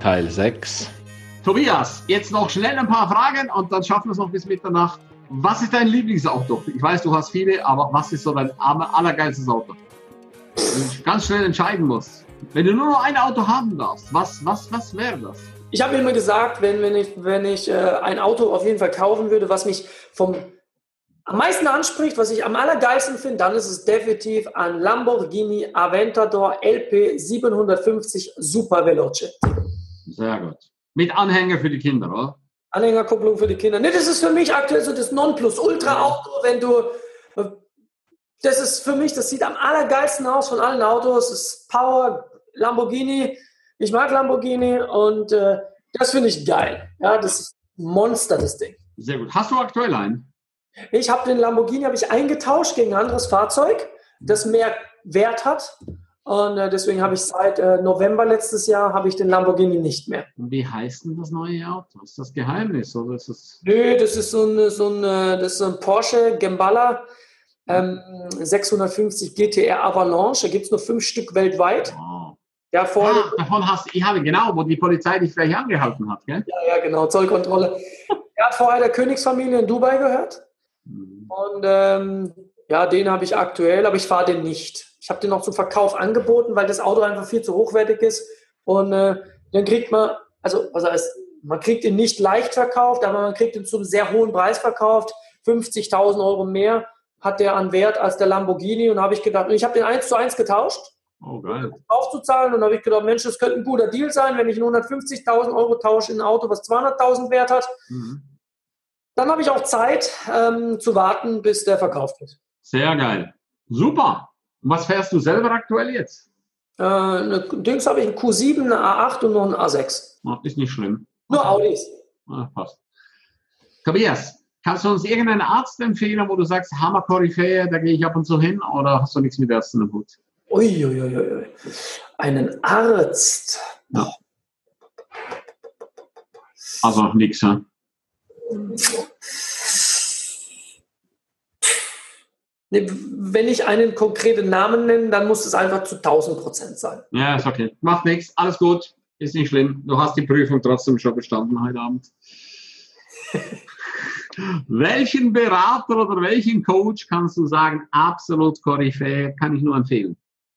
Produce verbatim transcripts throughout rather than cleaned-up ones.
Teil sechs. Tobias, jetzt noch schnell ein paar Fragen und dann schaffen wir es noch bis Mitternacht. Was ist dein Lieblingsauto? Ich weiß, du hast viele, aber was ist so dein allergeilstes Auto? Wenn du ganz schnell entscheiden musst. Wenn du nur noch ein Auto haben darfst, was, was, was wäre das? Ich habe immer gesagt, wenn, wenn ich, wenn ich äh, ein Auto auf jeden Fall kaufen würde, was mich vom am meisten anspricht, was ich am allergeilsten finde, dann ist es definitiv ein Lamborghini Aventador L P siebenhundertfünfzig Super Veloce. Sehr gut. Mit Anhänger für die Kinder, oder? Anhängerkupplung für die Kinder. Nee, das ist für mich aktuell so das Nonplusultra-Auto, wenn du, das ist für mich, das sieht am allergeilsten aus von allen Autos, das ist Power, Lamborghini, ich mag Lamborghini und äh, das finde ich geil. Ja, das ist Monster, das Ding. Sehr gut. Hast du aktuell einen? Ich habe den Lamborghini habe ich eingetauscht gegen ein anderes Fahrzeug, das mehr Wert hat. Und äh, deswegen habe ich seit äh, November letztes Jahr habe ich den Lamborghini nicht mehr. Und wie heißt denn das neue Auto? Ist das Geheimnis oder ist das? Nö, das ist so ein, so ein, das ist so ein Porsche Gembala ähm, sechshundertfünfzig G T R Avalanche. Da gibt es nur fünf Stück weltweit. Oh. Ja, vorne, ah, davon hast ich habe genau, wo die Polizei dich gleich angehalten hat, gell? Ja, ja, genau, Zollkontrolle. Er hat vorher der Königsfamilie in Dubai gehört. Mhm. Und ähm, ja, den habe ich aktuell, aber ich fahre den nicht. Ich habe den noch zum Verkauf angeboten, weil das Auto einfach viel zu hochwertig ist. Und äh, dann kriegt man, also was heißt, man kriegt ihn nicht leicht verkauft, aber man kriegt ihn zu einem sehr hohen Preis verkauft. fünfzigtausend Euro mehr hat der an Wert als der Lamborghini. Und habe ich gedacht, und ich habe den eins zu eins getauscht. Oh, geil. Aufzuzahlen. Und dann habe ich gedacht, Mensch, das könnte ein guter Deal sein, wenn ich einen hundertfünfzigtausend Euro tausche in ein Auto, was zweihunderttausend Wert hat. Mhm. Dann habe ich auch Zeit ähm, zu warten, bis der verkauft wird. Sehr geil. Super. Und was fährst du selber aktuell jetzt? Äh, eine Dings habe ich einen Q sieben, eine A acht und noch einen A sechs. Oh, ist nicht schlimm. Nur okay. Audis. Ah, passt. Tobias, kannst du uns irgendeinen Arzt empfehlen, wo du sagst, Hammer-Koryphäe, da gehe ich ab und zu hin, oder hast du nichts mit Ärzten im Hut? Uiuiui. Ui. Einen Arzt? Ja. Also nichts, ja? Wenn ich einen konkreten Namen nenne, dann muss es einfach zu tausend Prozent sein. Ja, ist okay. Macht nichts. Alles gut. Ist nicht schlimm. Du hast die Prüfung trotzdem schon bestanden heute Abend. Welchen Berater oder welchen Coach kannst du sagen, absolut Koryphäe, kann ich nur empfehlen?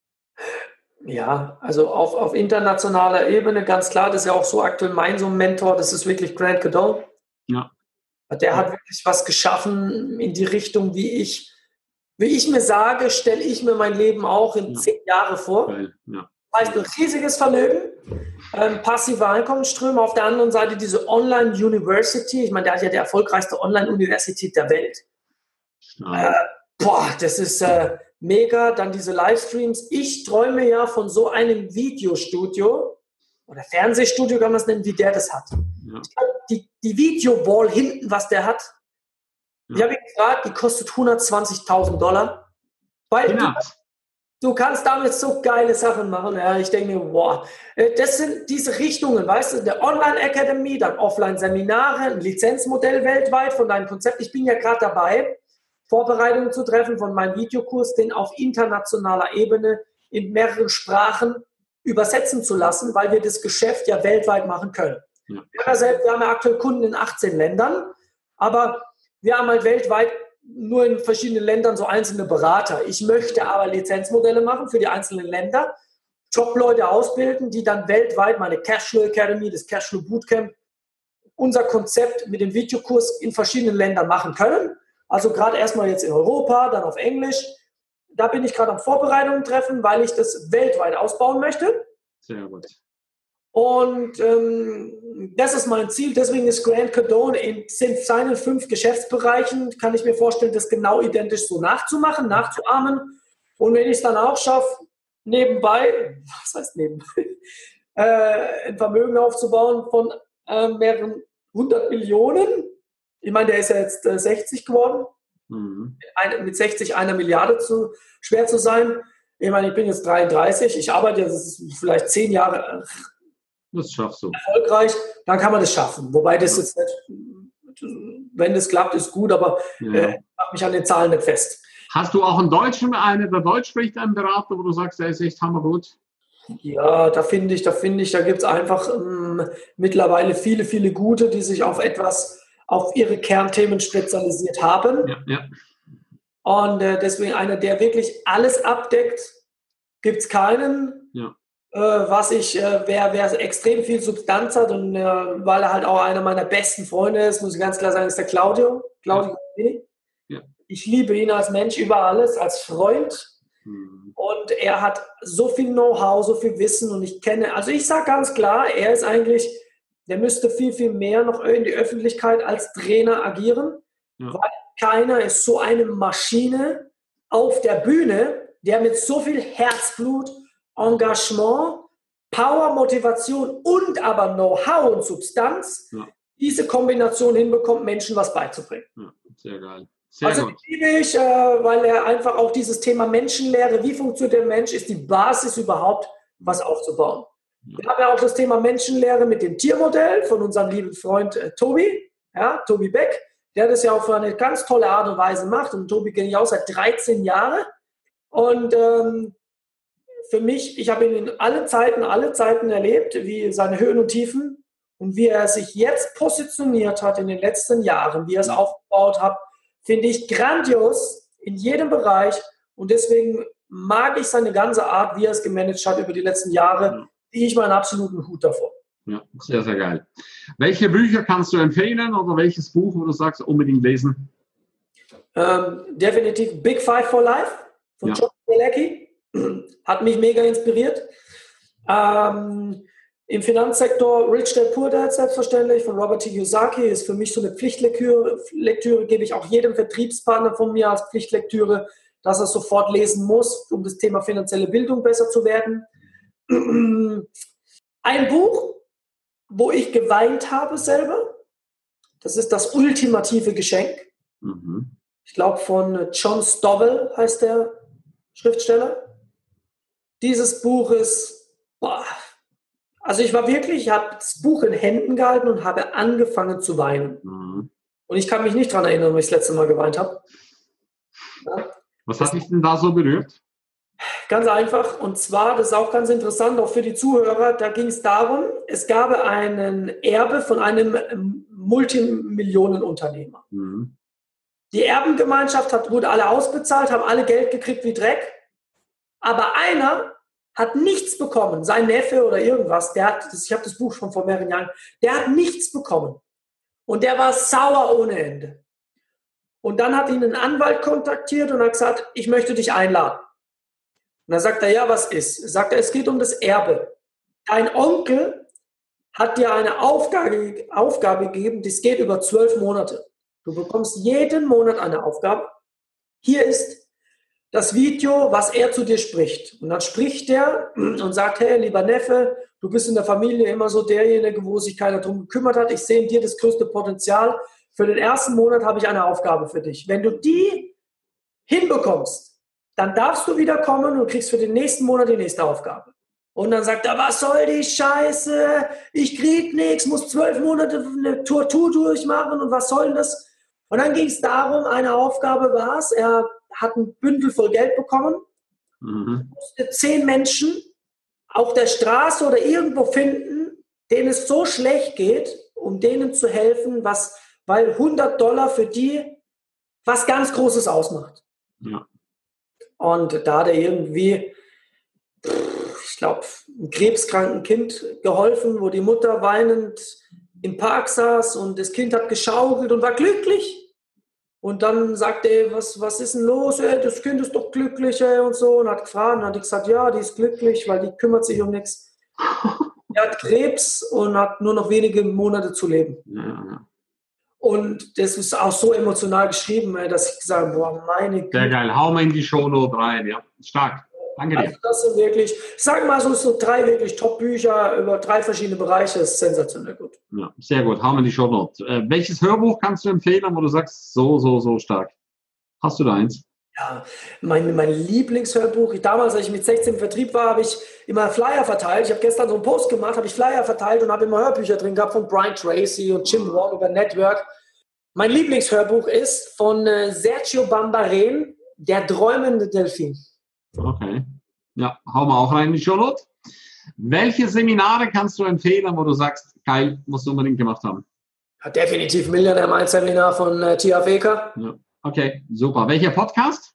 Ja, also auf, auf internationaler Ebene, ganz klar, das ist ja auch so aktuell mein so Mentor, das ist wirklich Grant Cardone. Ja. Der hat wirklich was geschaffen in die Richtung, wie ich Wie ich mir sage, stelle ich mir mein Leben auch in ja. zehn Jahre vor. Ja. Das heißt, ein riesiges Vermögen, ähm, passive Einkommensströme, auf der anderen Seite diese Online-University. Ich meine, der hat ja die erfolgreichste Online-Universität der Welt. Äh, boah, das ist äh, mega. Dann diese Livestreams. Ich träume ja von so einem Videostudio oder Fernsehstudio, kann man es nennen, wie der das hat. Ja. Die, die Videowall hinten, was der hat, ich habe ihn gefragt, die kostet hundertzwanzigtausend Dollar. Weil du, du kannst damit so geile Sachen machen. Ja, ich denke mir, boah, das sind diese Richtungen, weißt du, der Online-Academy, dann Offline-Seminare, ein Lizenzmodell weltweit von deinem Konzept. Ich bin ja gerade dabei, Vorbereitungen zu treffen von meinem Videokurs, den auf internationaler Ebene in mehreren Sprachen übersetzen zu lassen, weil wir das Geschäft ja weltweit machen können. Ja. Wir, selbst, wir haben ja aktuell Kunden in achtzehn Ländern, aber wir haben halt weltweit nur in verschiedenen Ländern so einzelne Berater. Ich möchte aber Lizenzmodelle machen für die einzelnen Länder, Jobleute ausbilden, die dann weltweit meine Cashflow Academy, das Cashflow Bootcamp, unser Konzept mit dem Videokurs in verschiedenen Ländern machen können. Also gerade erstmal jetzt in Europa, dann auf Englisch. Da bin ich gerade am Vorbereitungen treffen, weil ich das weltweit ausbauen möchte. Sehr gut. Und ähm, das ist mein Ziel. Deswegen ist Grant Cardone in seinen fünf Geschäftsbereichen, kann ich mir vorstellen, das genau identisch so nachzumachen, nachzuahmen. Und wenn ich es dann auch schaffe, nebenbei, was heißt nebenbei, äh, ein Vermögen aufzubauen von äh, mehreren hundert Millionen. Ich meine, der ist ja jetzt äh, sechzig geworden. Mhm. Eine, mit sechzig einer Milliarde zu schwer zu sein. Ich meine, ich bin jetzt dreiunddreißig. Ich arbeite jetzt vielleicht zehn Jahre äh, Das schaffst du. erfolgreich, dann kann man das schaffen. Wobei das jetzt nicht, wenn das klappt, ist gut, aber ja. äh, ich mache mich an den Zahlen nicht fest. Hast du auch einen Deutschen, einer, der Deutsch spricht, einen Berater, wo du sagst, der ist echt hammergut? Ja, da finde ich, da finde ich, da gibt es einfach ähm, mittlerweile viele, viele gute, die sich auf etwas, auf ihre Kernthemen spezialisiert haben. Ja, ja. Und äh, deswegen einer, der wirklich alles abdeckt, gibt es keinen. Ja. Äh, was ich, äh, wer, wer extrem viel Substanz hat und äh, weil er halt auch einer meiner besten Freunde ist, muss ich ganz klar sagen, ist der Claudio. Claudio. Ja. Ja. Ich liebe ihn als Mensch über alles, als Freund. Mhm. Und er hat so viel Know-how, so viel Wissen und ich kenne, also ich sage ganz klar, er ist eigentlich, der müsste viel, viel mehr noch in die Öffentlichkeit als Trainer agieren, Ja. weil keiner ist so eine Maschine auf der Bühne, der mit so viel Herzblut, Engagement, Power, Motivation und aber Know-how und Substanz Ja. diese Kombination hinbekommt, Menschen was beizubringen. Ja, sehr geil. Sehr also gut. liebe ich, äh, weil er einfach auch dieses Thema Menschenlehre, wie funktioniert der Mensch, ist die Basis überhaupt, was aufzubauen. Ja. Wir haben ja auch das Thema Menschenlehre mit dem Tiermodell von unserem lieben Freund äh, Tobi, ja, Tobi Beck, der das ja auf eine ganz tolle Art und Weise macht. Und Tobi kenne ich auch seit dreizehn Jahren. Und ähm, für mich, ich habe ihn in alle Zeiten, alle Zeiten erlebt, wie seine Höhen und Tiefen und wie er sich jetzt positioniert hat in den letzten Jahren, wie er es aufgebaut hat, finde ich grandios in jedem Bereich und deswegen mag ich seine ganze Art, wie er es gemanagt hat über die letzten Jahre, ziehe ich meinen absoluten Hut davor. Ja, sehr, sehr geil. Welche Bücher kannst du empfehlen oder welches Buch, wo du sagst, unbedingt lesen? Ähm, definitiv Big Five for Life von Ja. John Galecki. Hat mich mega inspiriert. Ähm, Im Finanzsektor Rich Dad Poor Dad selbstverständlich von Robert T. Kiyosaki ist für mich so eine Pflichtlektüre. Lektüre gebe ich auch jedem Vertriebspartner von mir als Pflichtlektüre, dass er sofort lesen muss, um das Thema finanzielle Bildung besser zu werden. Ein Buch, wo ich geweint habe selber, das ist Das ultimative Geschenk. Mhm. Ich glaube von John Stovall heißt der Schriftsteller. Dieses Buch ist, boah, also ich war wirklich, ich habe das Buch in Händen gehalten und habe angefangen zu weinen. Mhm. Und ich kann mich nicht daran erinnern, wo ich das letzte Mal geweint habe. Ja. Was hat dich denn da so berührt? Ganz einfach, und zwar, das ist auch ganz interessant, auch für die Zuhörer, da ging es darum, es gab einen Erbe von einem Multimillionenunternehmer. Mhm. Die Erbengemeinschaft hat, wurde alle ausbezahlt, haben alle Geld gekriegt wie Dreck, aber einer hat nichts bekommen, sein Neffe oder irgendwas, der hat, ich habe das Buch schon vor mehreren Jahren, der hat nichts bekommen. Und der war sauer ohne Ende. Und dann hat ihn ein Anwalt kontaktiert und hat gesagt, ich möchte dich einladen. Und dann sagt er, ja, was ist? Sagt er, es geht um das Erbe. Dein Onkel hat dir eine Aufgabe, Aufgabe gegeben, das geht über zwölf Monate. Du bekommst jeden Monat eine Aufgabe. Hier ist das Video, was er zu dir spricht. Und dann spricht er und sagt, hey, lieber Neffe, du bist in der Familie immer so derjenige, wo sich keiner drum gekümmert hat. Ich sehe in dir das größte Potenzial. Für den ersten Monat habe ich eine Aufgabe für dich. Wenn du die hinbekommst, dann darfst du wieder kommen und kriegst für den nächsten Monat die nächste Aufgabe. Und dann sagt er, was soll die Scheiße? Ich krieg nichts, muss zwölf Monate eine Tortur durchmachen und was soll das? Und dann ging es darum, eine Aufgabe war es, er hat ein Bündel voll Geld bekommen, Mhm. musste zehn Menschen auf der Straße oder irgendwo finden, denen es so schlecht geht, um denen zu helfen, was, weil hundert Dollar für die was ganz Großes ausmacht. Ja. Und da hat er irgendwie, ich glaube, einem krebskranken Kind geholfen, wo die Mutter weinend im Park saß und das Kind hat geschaukelt und war glücklich. Und dann sagte er, was, was ist denn los? Ey, das Kind ist doch glücklich, ey, und so. Und hat gefragt, und dann hat die gesagt, ja, die ist glücklich, weil die kümmert sich um nichts. Er hat Krebs und hat nur noch wenige Monate zu leben. Ja. Und das ist auch so emotional geschrieben, ey, dass ich gesagt habe, boah, meine Güte. Sehr geil. Hau mal in die Shownote rein. Ja, stark. Danke dir. Also das sind wirklich, ich sage mal so, so drei wirklich Top-Bücher über drei verschiedene Bereiche, das ist sensationell gut. Ja, sehr gut. Hau mal in die Shownote. Äh, welches Hörbuch kannst du empfehlen, wo du sagst, so, so, so stark? Hast du da eins? Ja, mein, mein Lieblingshörbuch, ich, damals, als ich mit sechzehn im Vertrieb war, habe ich immer Flyer verteilt. Ich habe gestern so einen Post gemacht, habe ich Flyer verteilt und habe immer Hörbücher drin gehabt von Brian Tracy und Jim Rohn über Network. Mein Lieblingshörbuch ist von äh, Sergio Bambaren, Der träumende Delfin. Okay. Ja, hauen wir auch rein in die Shownote. Welche Seminare kannst du empfehlen, wo du sagst, geil, musst du unbedingt gemacht haben? Ja, definitiv Millionär Mind Seminar von äh, Tia Weka. Ja. Okay, super. Welcher Podcast?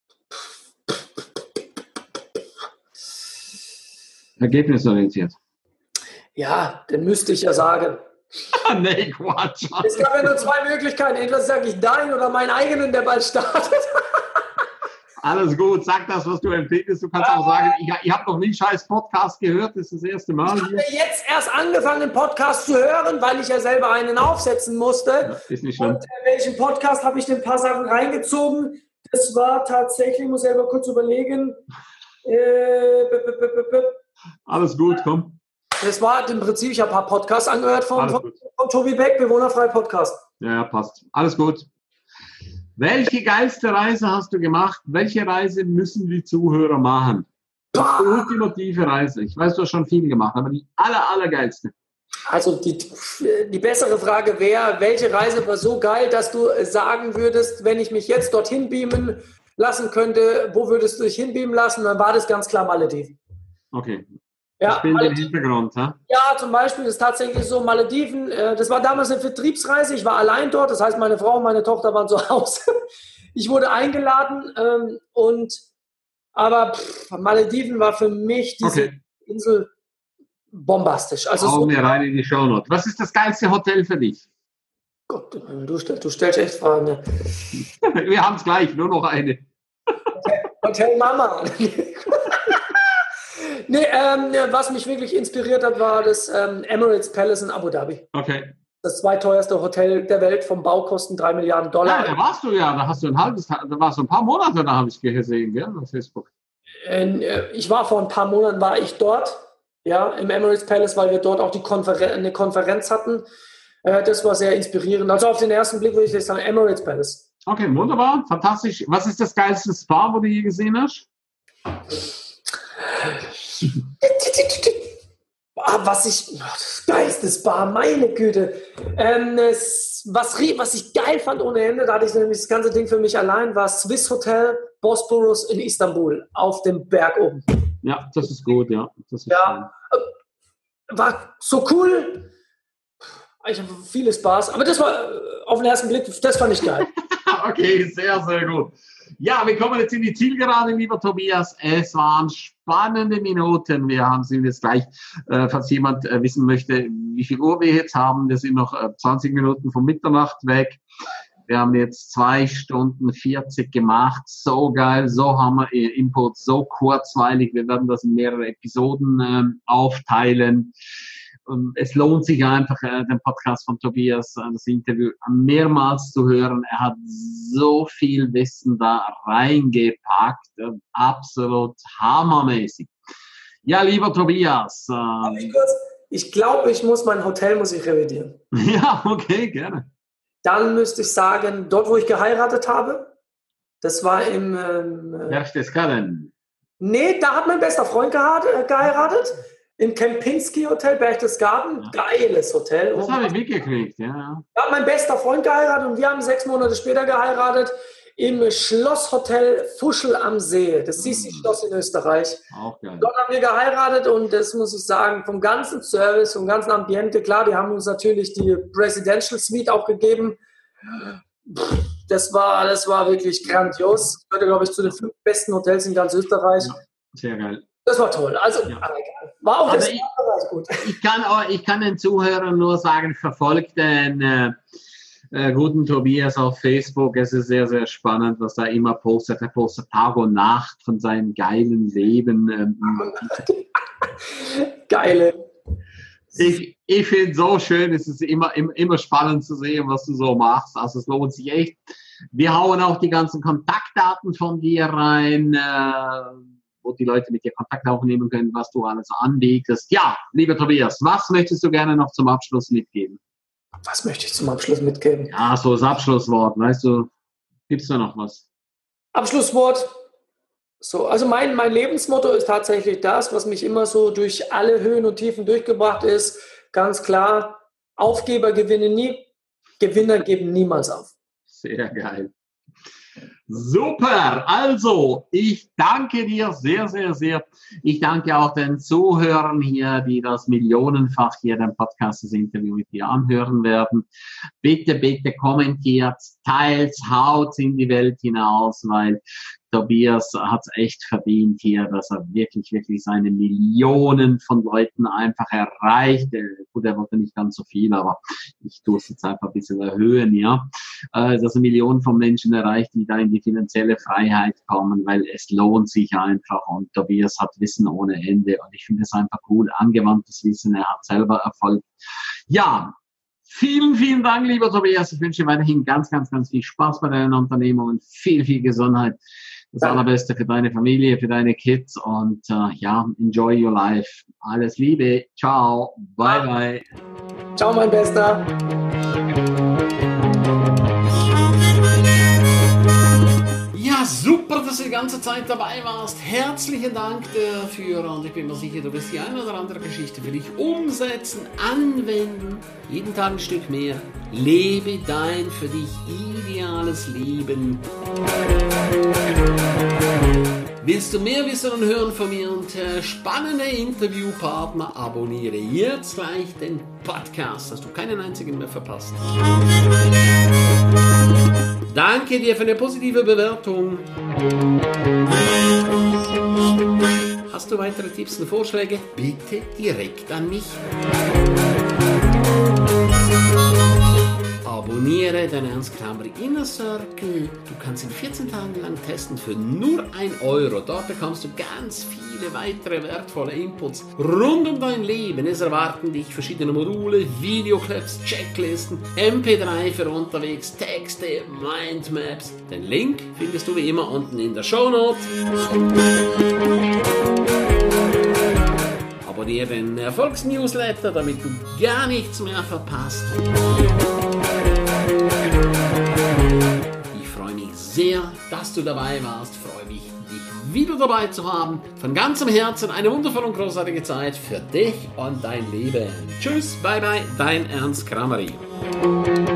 Ergebnisorientiert. Ja, den müsste ich ja sagen. Nee, Quatsch. Es gab ja nur zwei Möglichkeiten. Entweder sage ich deinen oder meinen eigenen, der bald startet. Alles gut, sag das, was du empfiehlst. Du kannst auch sagen, ich, ich habe noch nie scheiß Podcast gehört, das ist das erste Mal. Ich habe jetzt erst angefangen, den Podcast zu hören, weil ich ja selber einen aufsetzen musste. Ja, ist nicht schlimm. Und in welchen Podcast habe ich denn ein paar Sachen reingezogen? Das war tatsächlich, ich muss selber kurz überlegen. Äh, b -b -b -b Alles gut, komm. Das war im Prinzip, ich habe ein paar Podcasts angehört von, von, von Tobi Beck, Bewohnerfrei Podcast. Ja, passt. Alles gut. Welche geilste Reise hast du gemacht? Welche Reise müssen die Zuhörer machen? Die ultimative Reise. Ich weiß, du hast schon viel gemacht, aber die aller, allergeilste. Also die, die bessere Frage wäre, welche Reise war so geil, dass du sagen würdest, wenn ich mich jetzt dorthin beamen lassen könnte, wo würdest du dich hinbeamen lassen? Dann war das ganz klar Malediven. Okay. Ja, ich bin im Hintergrund, ha? Ja, zum Beispiel ist tatsächlich so Malediven, das war damals eine Vertriebsreise, ich war allein dort, das heißt, meine Frau und meine Tochter waren zu Hause. Ich wurde eingeladen ähm, und aber pff, Malediven war für mich diese okay. Insel bombastisch. Also Hau so, mir rein in die Shownote. Was ist das geilste Hotel für dich? Gott, du, stell, du stellst echt Fragen. Ne? Wir haben es gleich, nur noch eine. Hotel, Hotel Mama. Nee, ähm, was mich wirklich inspiriert hat, war das ähm, Emirates Palace in Abu Dhabi. Okay. Das zweiteuerste Hotel der Welt, vom Baukosten drei Milliarden Dollar. Ja, da warst du ja, da hast du ein halbes, da warst du ein paar Monate, da habe ich gesehen, gell, auf Facebook. Äh, ich war vor ein paar Monaten, war ich dort, ja, im Emirates Palace, weil wir dort auch die Konferen- eine Konferenz hatten. Äh, das war sehr inspirierend. Also auf den ersten Blick würde ich sagen, Emirates Palace. Okay, wunderbar, fantastisch. Was ist das geilste Spa, wo du je gesehen hast? Was ich, das geilste Spa, meine Güte. Ähm, es, was, was ich geil fand ohne Ende, da hatte ich nämlich das ganze Ding für mich allein, war Swiss Hotel Bosporus in Istanbul, auf dem Berg oben. Ja, das ist gut, ja. Das ist ja, schön. War so cool. Ich habe viele Spaß, aber das war auf den ersten Blick, das fand ich geil. Okay, sehr, sehr gut. Ja, wir kommen jetzt in die Zielgerade, lieber Tobias. Es waren spannende Minuten. Wir haben sie jetzt gleich, äh, falls jemand äh, wissen möchte, wie viel Uhr wir jetzt haben. Wir sind noch äh, zwanzig Minuten von Mitternacht weg. Wir haben jetzt zwei Stunden vierzig gemacht. So geil, so Hammer Input, so kurzweilig. Wir werden das in mehrere Episoden äh, aufteilen. Und es lohnt sich einfach, äh, den Podcast von Tobias, äh, das Interview mehrmals zu hören. Er hat so viel Wissen da reingepackt. Äh, absolut hammermäßig. Ja, lieber Tobias. Äh, ich glaube, ich muss mein Hotel muss ich revidieren. Ja, okay, gerne. Dann müsste ich sagen, dort, wo ich geheiratet habe, das war im... Ähm, Berchtesgaden. Nee, da hat mein bester Freund geheiratet. Im Kempinski Hotel Berchtesgaden, ja. Geiles Hotel. Das habe ich mitgekriegt, ja. Da hat mein bester Freund geheiratet und wir haben sechs Monate später geheiratet im Schlosshotel Fuschel am See, das Sissi-Schloss in Österreich. Auch geil. Dort haben wir geheiratet und das muss ich sagen, vom ganzen Service, vom ganzen Ambiente, klar, die haben uns natürlich die Presidential Suite auch gegeben. Das war, das war wirklich grandios. Ich gehörte, glaube ich, zu den fünf besten Hotels in ganz Österreich. Ja, sehr geil. Das war toll. Also, ja. War auch das ich, gut. Ich kann, auch, ich kann den Zuhörern nur sagen, verfolgt den äh, äh, guten Tobias auf Facebook. Es ist sehr, sehr spannend, was er immer postet. Er postet Tag und Nacht von seinem geilen Leben. Ähm, Geile. Ich, ich finde es so schön, es ist immer, immer, immer spannend zu sehen, was du so machst. Also es lohnt sich echt. Wir hauen auch die ganzen Kontaktdaten von dir rein, äh, wo die Leute mit dir Kontakt aufnehmen können, was du alles anbietest. Ja, lieber Tobias, was möchtest du gerne noch zum Abschluss mitgeben? Was möchte ich zum Abschluss mitgeben? Ja, so das Abschlusswort, weißt du, gibt's da noch was? Abschlusswort. So, also mein, mein Lebensmotto ist tatsächlich das, was mich immer so durch alle Höhen und Tiefen durchgebracht ist. Ganz klar, Aufgeber gewinnen nie, Gewinner geben niemals auf. Sehr geil. Super, also ich danke dir sehr, sehr, sehr. Ich danke auch den Zuhörern hier, die das millionenfach hier den Podcast, das Interview mit dir anhören werden. Bitte, bitte kommentiert, teilt, haut in die Welt hinaus, weil Tobias hat es echt verdient hier, dass er wirklich, wirklich seine Millionen von Leuten einfach erreicht. Gut, er wollte nicht ganz so viel, aber ich tue es jetzt einfach ein bisschen erhöhen, ja. Dass er Millionen von Menschen erreicht, die da in die finanzielle Freiheit kommen, weil es lohnt sich einfach und Tobias hat Wissen ohne Ende und ich finde es einfach cool, angewandtes Wissen, er hat selber Erfolg. Ja, vielen, vielen Dank, lieber Tobias. Ich wünsche dir weiterhin ganz, ganz, ganz viel Spaß bei deinen Unternehmungen, viel, viel Gesundheit. Das Allerbeste für deine Familie, für deine Kids und uh, ja, enjoy your life. Alles Liebe. Ciao. Bye, bye. Ciao, mein Bester. Ja, super, dass du die ganze Zeit dabei warst. Herzlichen Dank dafür und ich bin mir sicher, du wirst die eine oder andere Geschichte für dich umsetzen, anwenden. Jeden Tag ein Stück mehr. Lebe dein für dich ideales Leben. Willst du mehr wissen und hören von mir und äh, spannende Interviewpartner? Abonniere jetzt gleich den Podcast, dass du keinen einzigen mehr verpasst. Danke dir für eine positive Bewertung. Hast du weitere Tipps und Vorschläge? Bitte direkt an mich. Abonniere den Ernst Krameri Inner Circle. Du kannst ihn vierzehn Tage lang testen für nur ein Euro. Dort bekommst du ganz viele weitere wertvolle Inputs rund um dein Leben. Es erwarten dich verschiedene Module, Videoclips, Checklisten, M P drei für unterwegs, Texte, Mindmaps. Den Link findest du wie immer unten in der Shownote. Abonniere den Erfolgsnewsletter, damit du gar nichts mehr verpasst. Ich freue mich sehr, dass du dabei warst. Ich freue mich, dich wieder dabei zu haben. Von ganzem Herzen eine wundervolle und großartige Zeit für dich und dein Leben. Tschüss, bye bye, dein Ernst Krameri.